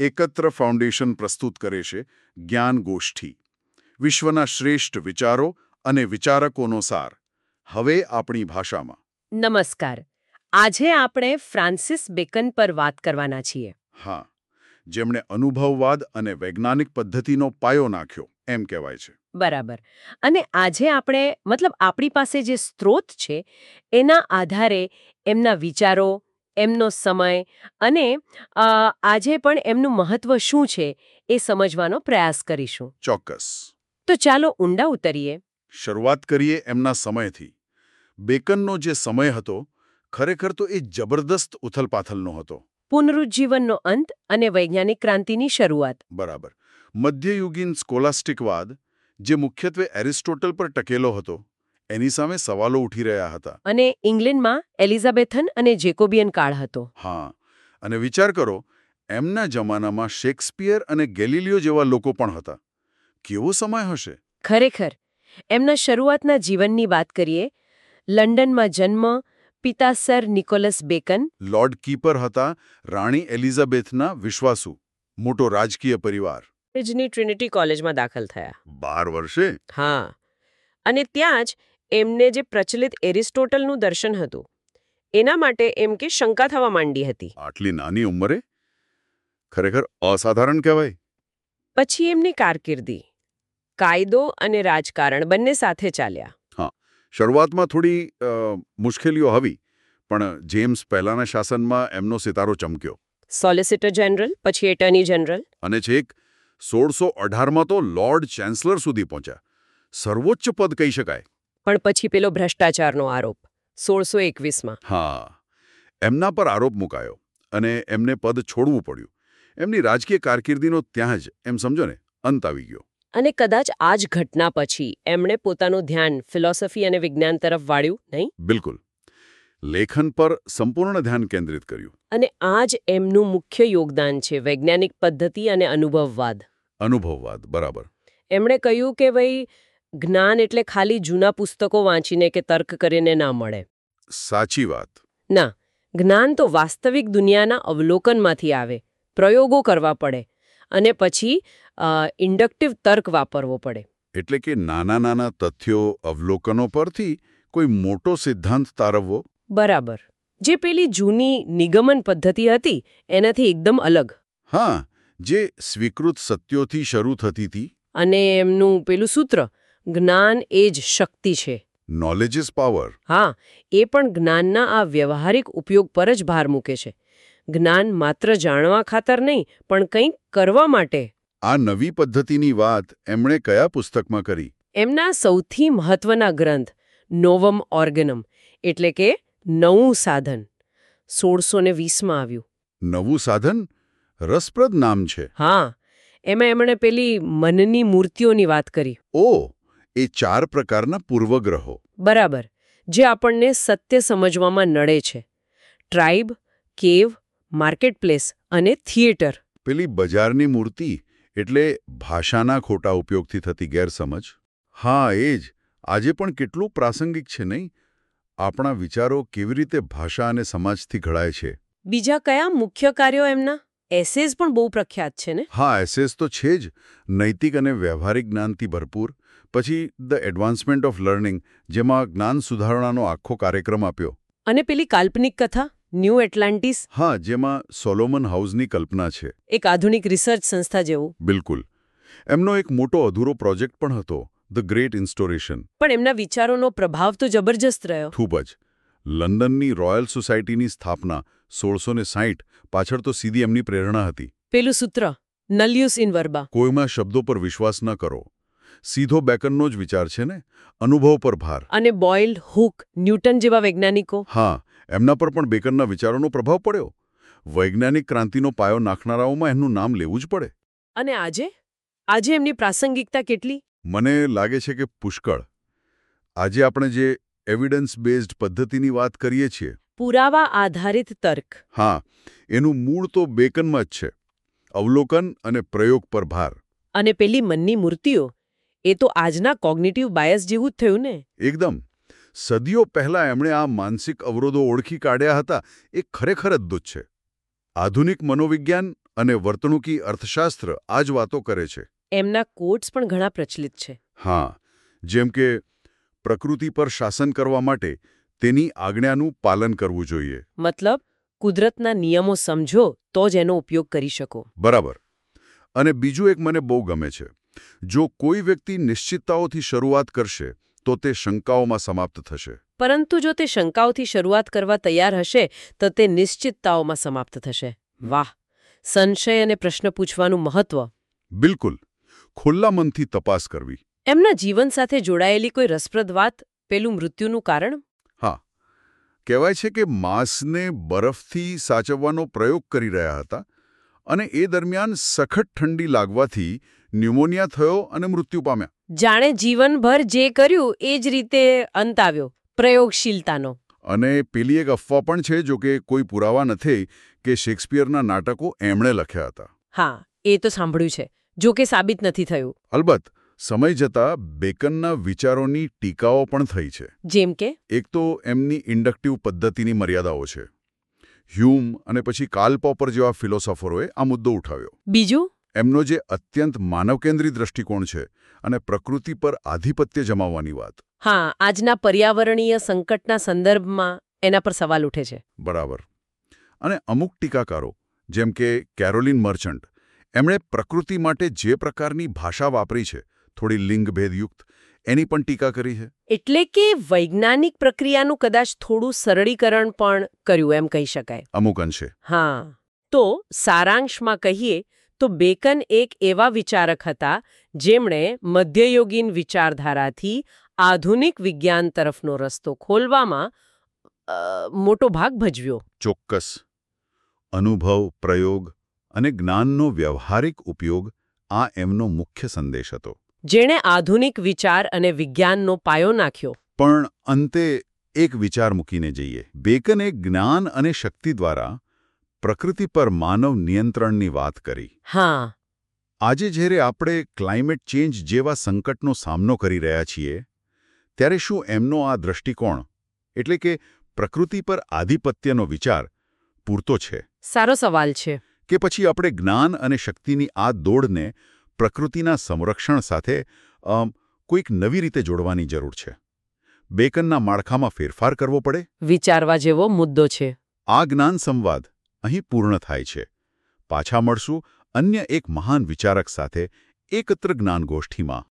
એકત્ર ફાઉન્ડેશન પ્રસ્તુત કરે છે જ્ઞાન ગોષ્ઠી, વિશ્વના શ્રેષ્ઠ વિચારો અને વિચારકોનો સાર, હવે આપણી ભાષામાં. નમસ્કાર. આજે આપણે ફ્રાન્સિસ બેકન પર વાત કરવાના છીએ. હા, જેમણે અનુભવવાદ અને વૈજ્ઞાનિક પદ્ધતિનો પાયો નાખ્યો એમ કહેવાય છે. બરાબર. અને આજે આપણી પાસે જે સ્ત્રોત છે એના આધારે એમના વિચારો, એમનો સમય અને આજે પણ એમનું મહત્વ શું છે એ સમજવાનો પ્રયાસ કરીશું. ચોક્કસ. તો ચાલો ઊંડા ઉતરીએ. શરૂઆત કરીએ એમના સમયથી. બેકનનો જે સમય હતો, ખરેખર તો એ જબરદસ્ત ઉથલપાથલનો હતો. પુનરુજ્જીવનનો અંત અને વૈજ્ઞાનિક ક્રાંતિની શરૂઆત. બરાબર. મધ્યયુગીન સ્કોલાસ્ટિકવાદ, જે મુખ્યત્વે એરિસ્ટોટલ પર ટકેલો હતો, એની સામે સવાલો ઉઠી રહ્યા હતા. અને ઇંગ્લેન્ડમાં એલિઝાબેથન અને જેકોબિયન કાળ હતો. હા, અને વિચાર કરો, એમના જમાનામાં શેક્સપિયર અને ગેલિલિયો જેવા લોકો પણ હતા. કેવો સમય હશે? ખરેખર. એમના શરૂઆતના જીવનની વાત કરીએ. લંડનમાં જન્મ, પિતા sir Nicholas Bacon lord keeper હતા, રાણી એલિઝાબેથના વિશ્વાસુ, મોટો રાજકીય પરિવાર. કેમ્બ્રિજની ટ્રિનિટી કોલેજમાં દાખલ થયા. 12 વર્ષે? હા. અને ત્યાં જ એમને જે પ્રચલિત એરિસ્ટોટલનું દર્શન હતું, એના માટે એમ કે શંકા થવા માંડી હતી. આટલી નાની ઉંમરે? ખરેખર અસાધારણ કહેવાય. પછી એમની કારકિર્દી. કાયદો અને રાજકારણ બંને સાથે ચાલ્યા. હા, શરૂઆતમાં થોડી મુશ્કેલીઓ આવી, પણ જેમ્સ પહેલાના શાસનમાં એમનો સિતારો ચમક્યો. સોલિસિટર જનરલ, પછી એટર્ની જનરલ. અને છેક 1618માં તો લોર્ડ ચાન્સલર સુધી પહોંચ્યા. સર્વોચ્ચ પદ કહી શકાય. પણ પછી પેલો ભ્રષ્ટાચારનો આરોપ 1621માં. હા, એમના પર આરોપ મુકાયો અને એમને પદ છોડવું પડ્યું. એમની રાજકીય કારકિર્દીનો ત્યાં જ, એમ સમજો ને, અંત આવી ગયો. અને કદાચ આ જ ઘટના પછી એમણે પોતાનું ધ્યાન ફિલોસોફી અને વિજ્ઞાન તરફ વાળ્યું, નહીં? બિલકુલ. લેખન પર સંપૂર્ણ ધ્યાન કેન્દ્રિત કર્યું. અને આ જ એમનું મુખ્ય યોગદાન છે વૈજ્ઞાનિક પદ્ધતિ અને અનુભવવાદ. અનુભવવાદ, બરાબર. એમણે કહ્યું કે ભાઈ, જ્ઞાન એટલે ખાલી જૂના પુસ્તકો વાંચીને કે તર્ક કરીને ના મળે. સાચી વાત. ના, જ્ઞાન તો વાસ્તવિક દુનિયાના અવલોકનમાંથી આવે, પ્રયોગો કરવા પડે અને પછી ઇન્ડક્ટિવ તર્ક વાપરવો પડે. એટલે કે નાના નાના તથ્યો, અવલોકનો પરથી કોઈ મોટો સિદ્ધાંત તારવવો. બરાબર. જે પેલી જૂની નિગમન પદ્ધતિ હતી એનાથી એકદમ અલગ. હા, જે સ્વીકૃત સત્યોથી શરૂ થતી હતી. અને એમનું પેલું સૂત્ર, જ્ઞાન એ જ શક્તિ છે. Knowledge is power. હા, એ પણ જ્ઞાનના આ વ્યવહારિક ઉપયોગ પર જ ભાર મૂકે છે. જ્ઞાન માત્ર જાણવા ખાતર નહીં, પણ કંઈક કરવા માટે. આ નવી પદ્ધતિની વાત એમણે કયા પુસ્તકમાં કરી? એમના સૌથી મહત્વના ગ્રંથ નોવમ ઓર્ગનમ, એટલે કે નવું સાધન, 1620માં આવ્યું. નવું સાધન? રસપ્રદ નામ છે. હા, એમાં એમણે પેલી મનની મૂર્તિઓની વાત કરી. ઓ, એ 4 પ્રકારના પૂર્વગ્રહો. બરાબર. જે આપણને સત્ય સમજવામાં નડે છે. ટ્રાઇબ, કેવ, માર્કેટપ્લેસ અને થિયેટર. પેલી બજારની મૂર્તિ એટલે ભાષાના ખોટા ઉપયોગથી થતી ગેરસમજ. હા, એ જ. આજે પણ કેટલું પ્રાસંગિક છે, નહીં? આપણા વિચારો કેવી રીતે ભાષા અને સમાજથી ઘડાય છે. બીજા કયા મુખ્ય કાર્યો એમના? એસેઝ પણ બહુ પ્રખ્યાત છે ને? હા, એસેઝ તો છે જ. નૈતિક અને વ્યવહારિક જ્ઞાનથી ભરપૂર. પછી ધ એડવાન્સમેન્ટ ઓફ લર્નિંગ, જેમાં જ્ઞાન સુધારણાનો આખો કાર્યક્રમ આપ્યો. અને પેલી કાલ્પનિક કથા ન્યૂ એટલાન્ટિસ. હા, જેમાં સોલોમન હાઉસની કલ્પના છે. એક આધુનિક રિસર્ચ સંસ્થા જેવું. બિલકુલ. એમનો એક મોટો અધૂરો પ્રોજેક્ટ પણ હતો, ધ ગ્રેટ ઇન્સ્ટોરેશન. પણ એમના વિચારોનો પ્રભાવ તો જબરજસ્ત રહ્યો. ખૂબ જ. લંડનની રોયલ સોસાયટીની સ્થાપના 1660 પાછળ તો સીધી એમની પ્રેરણા હતી. પેલું સૂત્ર, નલ્યુસ ઇન વર્બા. કોઈમાં શબ્દો પર વિશ્વાસ ન કરો. સીધો બેકનનો જ વિચાર છે ને, અનુભવ પર ભાર. અને બોઇલ, હુક, ન્યૂટન જેવા વૈજ્ઞાનિકો. હા, એમના પર પણ બેકનના વિચારોનો પ્રભાવ પડ્યો. વૈજ્ઞાનિક ક્રાંતિનો પાયો નાખનારાઓમાં એમનું નામ લેવું જ પડે. અને આજે એમની પ્રાસંગિકતા કેટલી? મને લાગે છે કે પુષ્કળ. આજે આપણે જે એવિડન્સ બેઝડ પદ્ધતિની વાત કરીએ છીએ, પુરાવા આધારિત તર્ક. હા, એનું મૂળ તો બેકનમાં જ છે. અવલોકન અને પ્રયોગ પર ભાર. અને પેલી મનની મૂર્તિઓ, એ તો આજના કોગ્નિટિવ બાયસ જેવું જ થયું ને? એકદમ. સદીઓ પહેલા એમણે આ માનસિક અવરોધો ઓળખી કાઢ્યા હતા, એ ખરેખર અદ્ભુત છે. આધુનિક મનોવિજ્ઞાન અને વર્તણૂકી અર્થશાસ્ત્ર આ જ વાતો કરે છે. એમના કોટ્સ પણ ઘણા પ્રચલિત છે. હા, જેમ કે પ્રકૃતિ પર શાસન કરવા માટે તેની આજ્ઞાનું પાલન કરવું જોઈએ. મતલબ કુદરતના નિયમો સમજો તો જ એનો ઉપયોગ કરી શકો. બરાબર. અને બીજું એક મને બહુ ગમે છે. જો કોઈ વ્યક્તિ નિશ્ચિતતાઓથી શરૂઆત કરશે તો તે શંકાઓમાં સમાપ્ત થશે. પરંતુ જો તે શંકાઓથી શરૂઆત કરવા તૈયાર હશે તો તે નિશ્ચિતતાઓમાં સમાપ્ત થશે. વાહ, સંશય અને પ્રશ્ન પૂછવાનું મહત્વ. બિલકુલ. ખુલ્લા મનથી તપાસ કરવી. એમના જીવન સાથે જોડાયેલી કોઈ રસપ્રદ વાત, પેલું મૃત્યુનું કારણ? હા, કહેવાય છે કે માંસને બરફથી સાચવવાનો પ્રયોગ કરી રહ્યા હતા અને એ દરમિયાન સખત ઠંડી લાગવાથી ન્યુમોનિયા થયો અને મૃત્યુ પામ્યા. જાણે જીવનભર જે કર્યું એ જ રીતે અંત આવ્યો પ્રયોગશીલતાનો. અને પેલી એક અફવા પણ છે, જો કે કોઈ પુરાવા નથી કે શેક્સપિયરના નાટકો એમણે લખ્યા હતા. હા, એ તો સાંભળ્યું છે, જો કે સાબિત નથી થયું. અલબત્ત, સમય જતાં બેકનના વિચારોની ટીકાઓ પણ થઈ છે. જેમ કે એક તો એમની ઇન્ડક્ટિવ પદ્ધતિની મર્યાદાઓ છે. હ્યુમ અને પછી કાર્લ પોપર જેવા ફિલોસોફરોએ આ મુદ્દો ઉઠાવ્યો. બીજું, એમનો જે અત્યંત માનવકેન્દ્રી દૃષ્ટિકોણ છે અને પ્રકૃતિ પર આધિપત્ય જમાવવાની વાત. હા, આજના પર્યાવરણીય સંકટના સંદર્ભમાં એના પર સવાલ ઉઠે છે. બરાબર. અને અમુક ટીકાકારો, જેમ કે કેરોલિન મર્ચન્ટ, એમણે પ્રકૃતિ માટે જે પ્રકારની ભાષા વાપરી છે, થોડી લિંગભેદયુક્ત, એની પણ ટીકા કરી છે. એટલે કે વૈજ્ઞાનિક પ્રક્રિયાનું કદાચ થોડું સરળીકરણ પણ કર્યું એમ કહી શકાય. અમુક અંશે. હા, તો સારાંશમાં કહીએ તો બેકન એક એવા વિચારક હતા જેમણે મધ્યયુગીન વિચારધારાથી આધુનિક વિજ્ઞાન તરફનો રસ્તો ખોલવામાં મોટો ભાગ ભજવ્યો. ચોક્કસ. અનુભવ, પ્રયોગ અને જ્ઞાનનો વ્યવહારિક ઉપયોગ આ એમનો મુખ્ય સંદેશ હતો. જેણે આધુનિક વિચાર અને વિજ્ઞાનનો પાયો નાખ્યો. પણ અંતે એક વિચાર મૂકીને જઈએ. બેકને જ્ઞાન અને શક્તિ દ્વારા પ્રકૃતિ પર માનવ નિયંત્રણની વાત કરી. હા. આજે જ્યારે આપણે ક્લાઇમેટ ચેન્જ જેવા સંકટનો સામનો કરી રહ્યા છીએ, ત્યારે શું એમનો આ દૃષ્ટિકોણ, એટલે કે પ્રકૃતિ પર આધિપત્યનો વિચાર, પૂરતો છે? સારો સવાલ છે. કે પછી આપણે જ્ઞાન અને શક્તિની આ દોડને પ્રકૃતિના સંરક્ષણ સાથે કોઈક નવી રીતે જોડવાની જરૂર છે? બેકનના માળખામાં ફેરફાર કરવો પડે? વિચારવા જેવો મુદ્દો છે. આ જ્ઞાન સંવાદ અહીં પૂર્ણ થાય છે. પાછા મળશું અન્ય એક મહાન વિચારક સાથે એકત્ર જ્ઞાન ગોષ્ઠીમાં.